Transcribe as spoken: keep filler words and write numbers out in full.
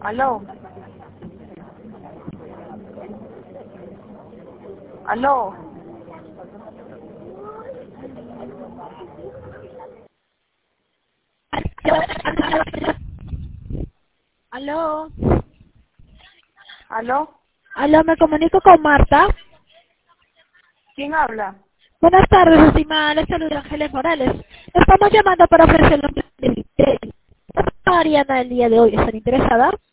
Aló. Aló. Aló. Aló. Aló, me comunico con Marta. ¿Quién habla? Buenas tardes, estimada. Les saluda Ángeles Morales. Estamos llamando para ofrecerle un plan de video. ¿Qué Mariana el día de hoy? ¿Están interesada?